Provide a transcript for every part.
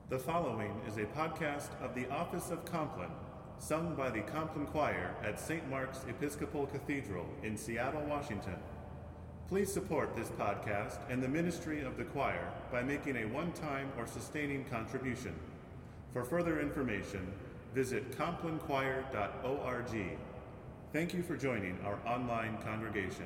The following is a podcast of the Office of Compline, sung by the Compline Choir at St. Mark's Episcopal Cathedral in Seattle, Washington. Please support this podcast and the ministry of the choir by making a one-time or sustaining contribution. For further information, visit complinechoir.org. Thank you for joining our online congregation.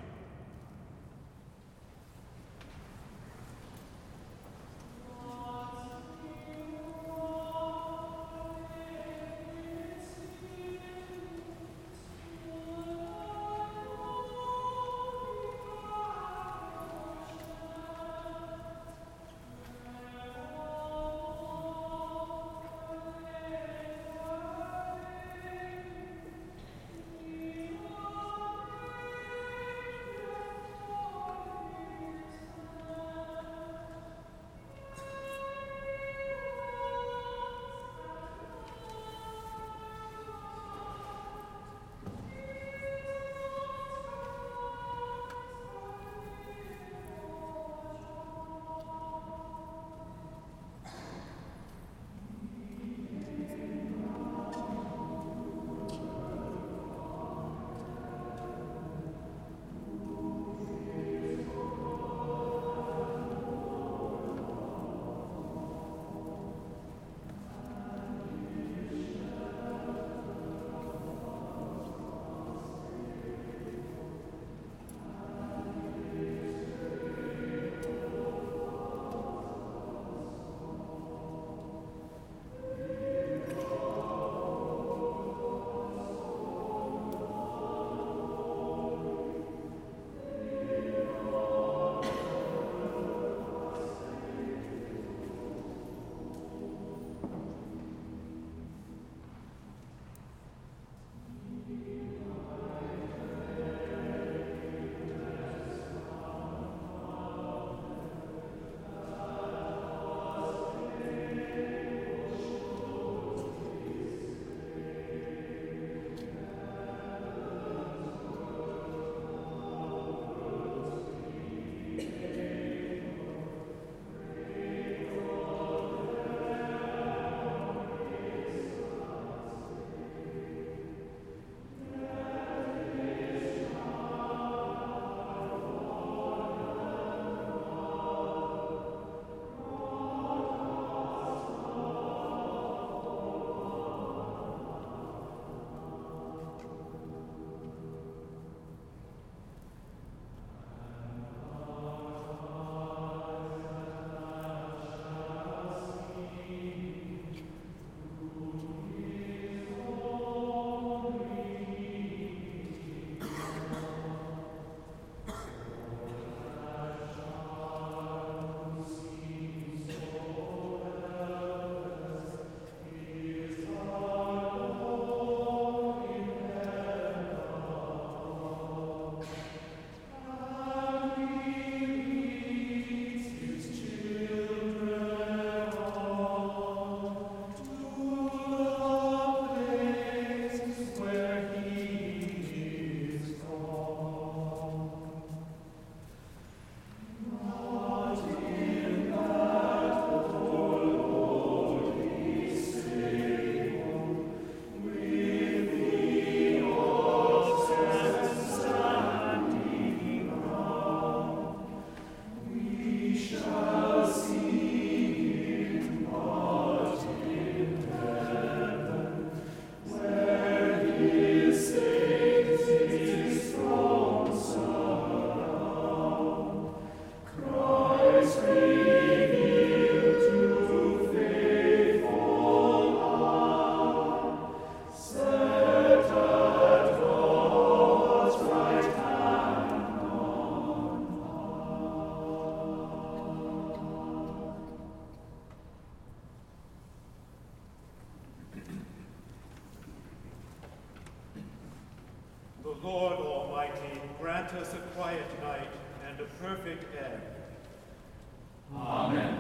Lord Almighty, grant us a quiet night and a perfect end. Amen.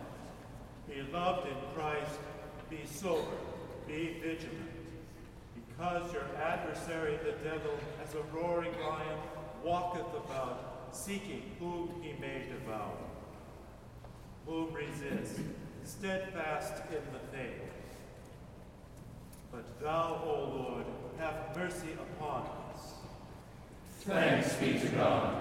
Beloved in Christ, be sober, be vigilant, because your adversary the devil, as a roaring lion, walketh about, seeking whom he may devour. Whom resist, steadfast in the faith. But thou, O Lord, have mercy upon us. Thanks be to God.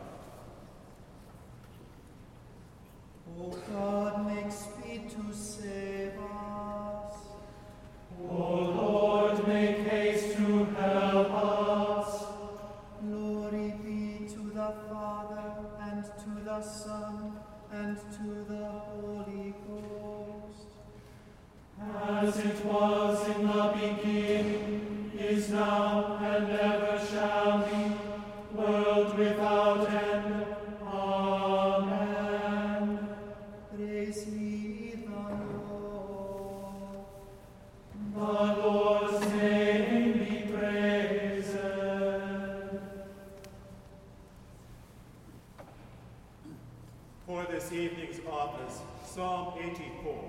O God, make speed to save us. O Lord, make haste to help us. Glory be to the Father, and to the Son, and to the Holy Ghost. As it was in the beginning, is now, and ever shall be, world without end. Amen. Praise ye the Lord. The Lord's name be praised. For this evening's office, Psalm 84.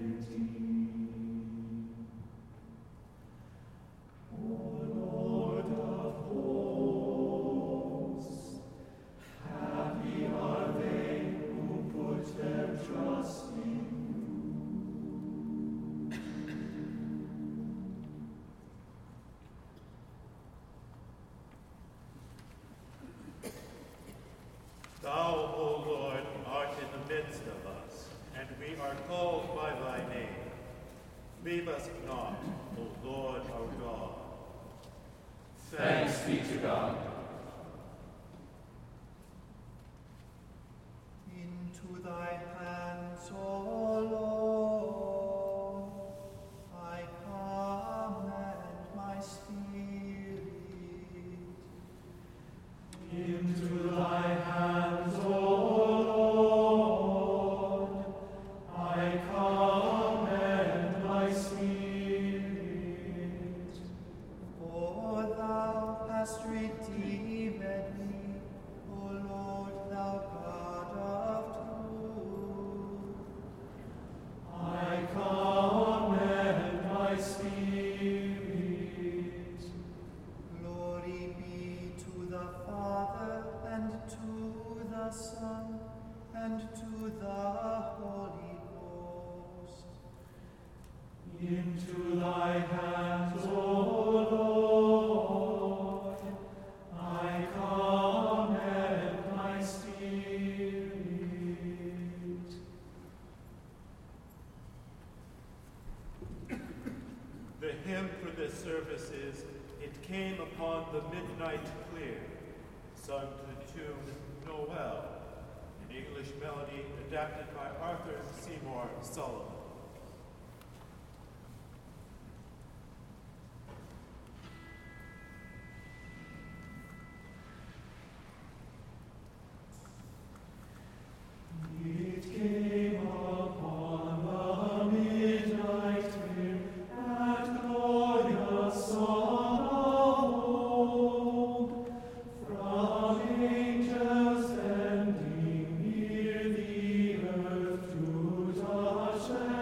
O Lord, us not, O Lord our God. Thanks be to God. Into thy hands, O Lord, I commend my spirit. Into thy hands, O Lord, I commend my spirit. For thou hast redeemed me, O Lord, thou God of truth. I commend my spirit. Glory be to the Father, and to the Son, and to the Holy Ghost. Into thy hands, O Lord, I commend my spirit. The hymn for this service is "It Came Upon the Midnight Clear," sung to the tune "Noel," an English melody adapted by Arthur Seymour Sullivan. It came upon the midnight clear, that glorious song of old, from angels bending near the earth to touch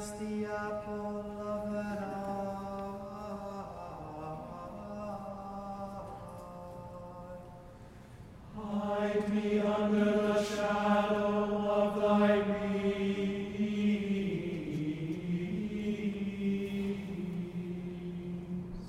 as the apple of an eye. Hide me under the shadow of thy wings.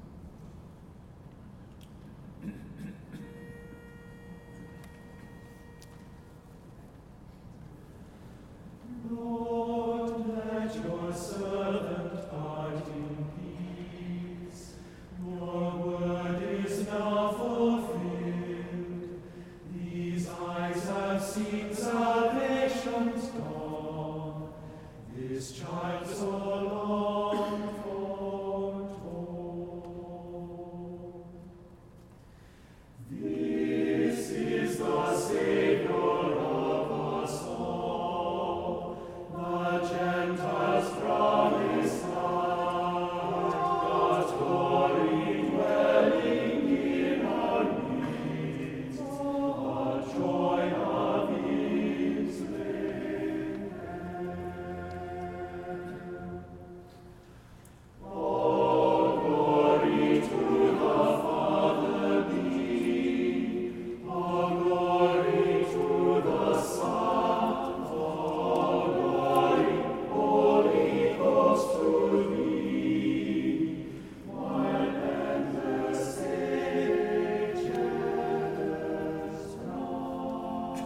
Lord, let your servant depart in peace. Your word is now fulfilled. These eyes have seen salvation's dawn. This child so long foretold. This is the Savior of us all, the Gentiles' promised land, God's glory dwelling in our midst, the joy of Israel. All glory to the Father be, all glory to the Son, all glory, Holy Ghost to thee, while endless ages run.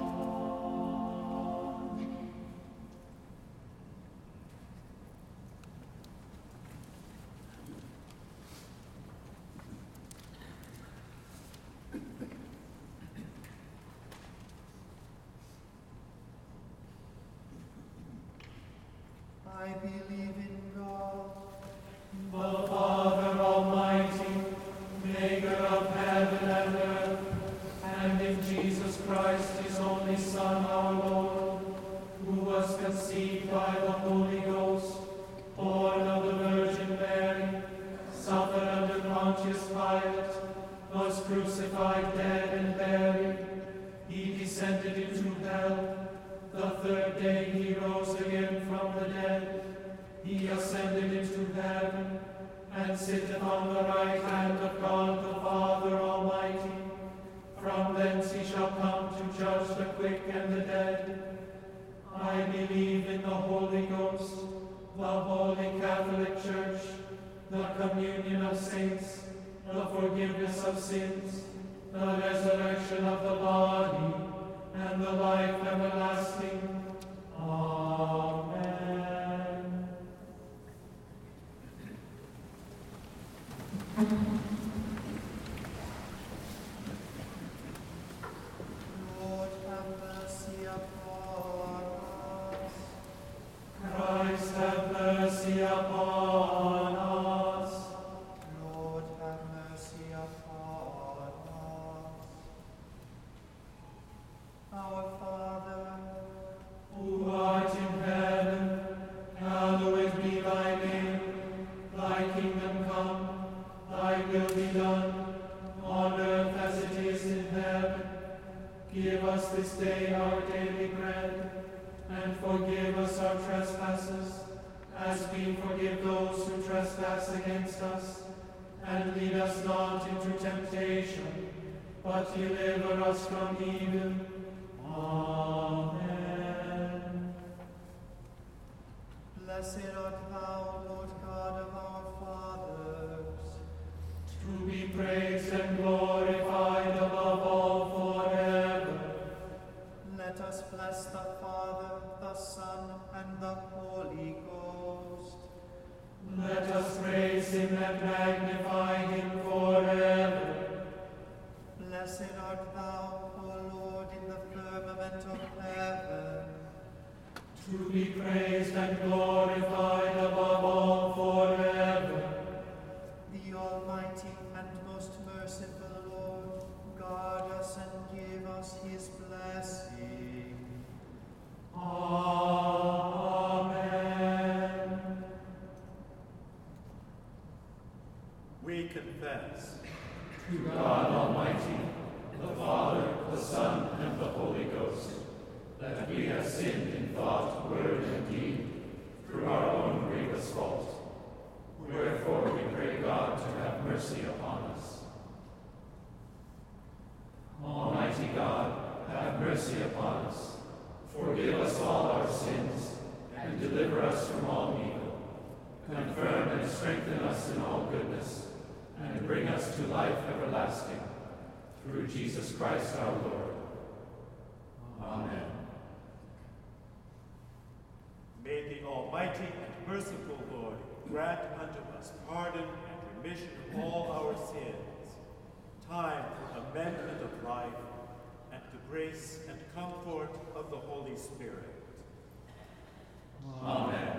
I believe in God, The Father Almighty, maker of heaven and earth, and in Jesus Christ, his only Son, our Lord, who was conceived by the Holy Ghost, born of the Virgin Mary, suffered under Pontius Pilate, was crucified, dead, and buried. He descended into hell. The third day he rose again from the dead. He ascended into heaven, and sitteth on the right hand of God the Father Almighty. From thence he shall come to judge the quick and the dead. I believe in the Holy Ghost, the Holy Catholic Church, the communion of saints, the forgiveness of sins, the resurrection of the body, and the life everlasting. Amen. Lord, have mercy upon us. Christ, have mercy upon us. Lord, have mercy upon us. Our Father, Who art in heaven, hallowed be thy name. Thy kingdom come, thy will be done, on earth as it is in heaven. Give us this day our daily bread, and forgive us our trespasses, as we forgive those who trespass against us. And lead us not into temptation, but deliver us from evil. Amen. blessed art thou, Lord God of our fathers. To be praised and glorified above all forever. Let us bless the Father, the Son, and the Holy Ghost. Let us praise him and magnify him forever. Blessed art thou, O Lord, in the firmament of heaven. To be praised and glorified above all forever. The Almighty and most merciful Lord, guard us and give us his blessing. Amen. We confess To God Almighty, the Father, the Son, and the Holy Ghost, that we have sinned in thought, word, and deed, through our own grievous fault. Wherefore we pray God to have mercy upon us. Almighty God, have mercy upon us. Forgive us all our sins, and deliver us from all evil. Confirm and strengthen us in all goodness, and bring us to life everlasting. Through Jesus Christ our Lord. Amen. May the Almighty and merciful Lord grant unto us pardon and remission of all our sins, time for amendment of life, and the grace and comfort of the Holy Spirit. Amen.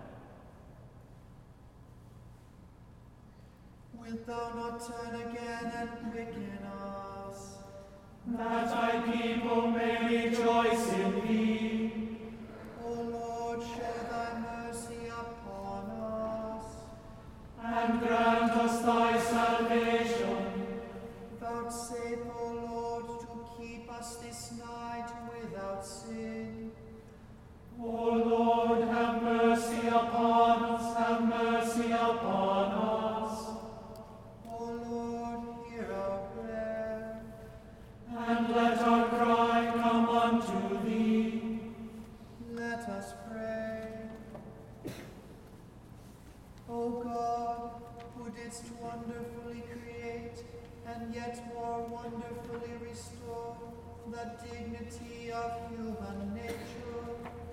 Wilt thou not turn again and quicken us, that thy people may rejoice in thee? O Lord, show thy mercy upon us, And grant us thy salvation. vouchsafe, O Lord, to keep us this night without sin. O Lord, have mercy upon us, have mercy upon us. O Lord, hear our prayer. And let our cry come unto thee. Let us pray. O God, who didst wonderfully create and yet more wonderfully restore the dignity of human nature,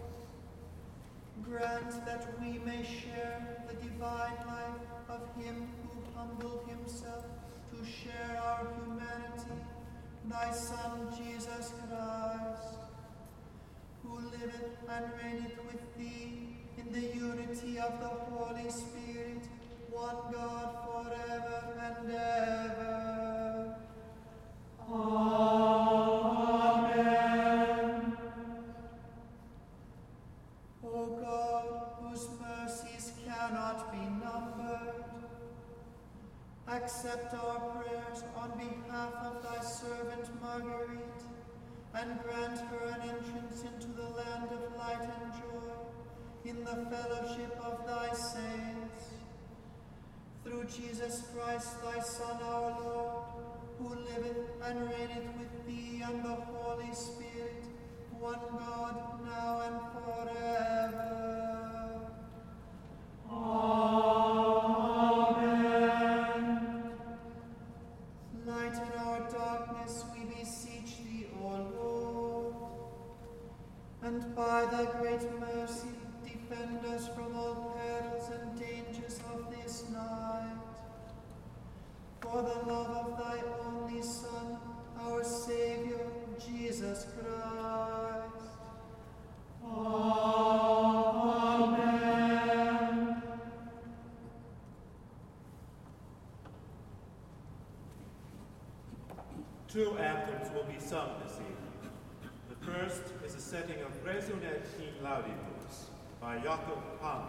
grant that we may share the divine life of him who humbled himself to share our humanity, thy Son Jesus Christ, who liveth and reigneth with thee in the unity of the Holy Spirit, one God forever and ever. Amen. O God, whose mercies cannot be numbered, accept our prayers on behalf of thy servant Marguerite, and grant her an entrance into the land of light and joy, in the fellowship of thy saints. Through Jesus Christ, thy Son, our Lord, who liveth and reigneth with thee and the Holy Spirit, one God, now and forever. Amen. Lighten our darkness, we beseech thee, O Lord, and by thy great mercy defend us from all perils and dangers of this night. For the love of thy only Son, our Savior, Jesus Christ. Amen. Two anthems will be sung this evening. The first is a setting of Resunet in Laudibus by Jakob Pang.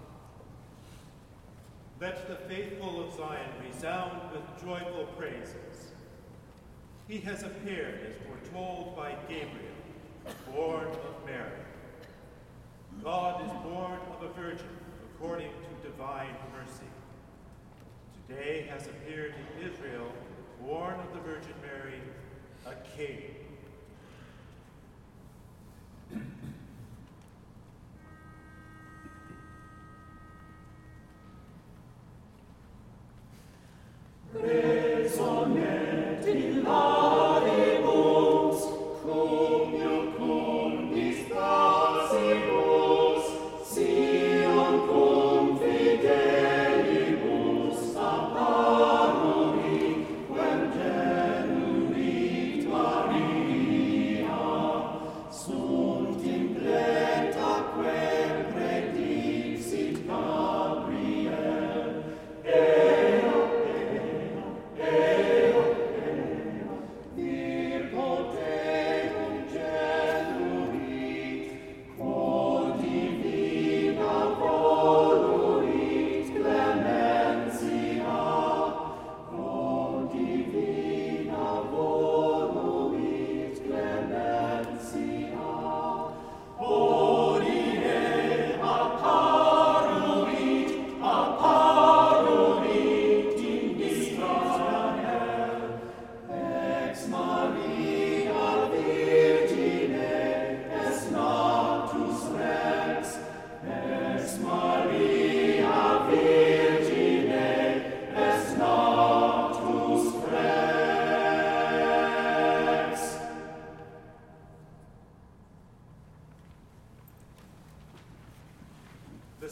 Let the faithful of Zion resound with joyful praises. He has appeared as foretold by Gabriel, born of Mary. God is born of a virgin according to divine mercy. Today has appeared in Israel, born of the Virgin Mary, a king. Resonet in laudibus, cum iucundis passibus, Sion cum fidelibus apparuri, quem tenuit Maria, sunt impleta quem predixit Gabriel, Ea,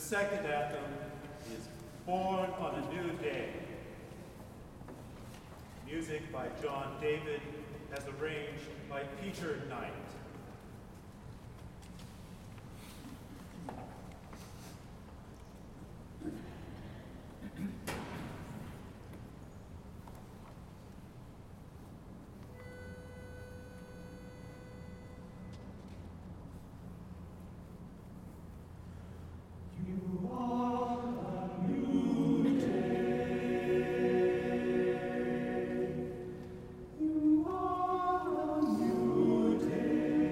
second anthem is Born on a New Day. Music by John David, as arranged by Peter Knight. You are a new day.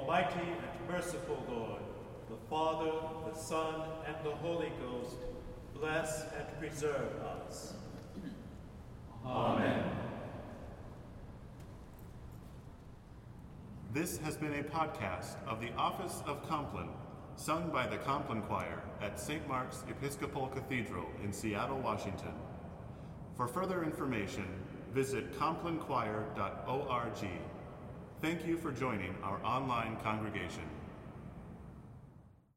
Almighty and merciful Lord, the Father, the Son, and the Holy Ghost, bless and preserve us. Amen. This has been a podcast of the Office of Compline, sung by the Compline Choir at St. Mark's Episcopal Cathedral in Seattle, Washington. For further information, visit complinechoir.org. Thank you for joining our online congregation.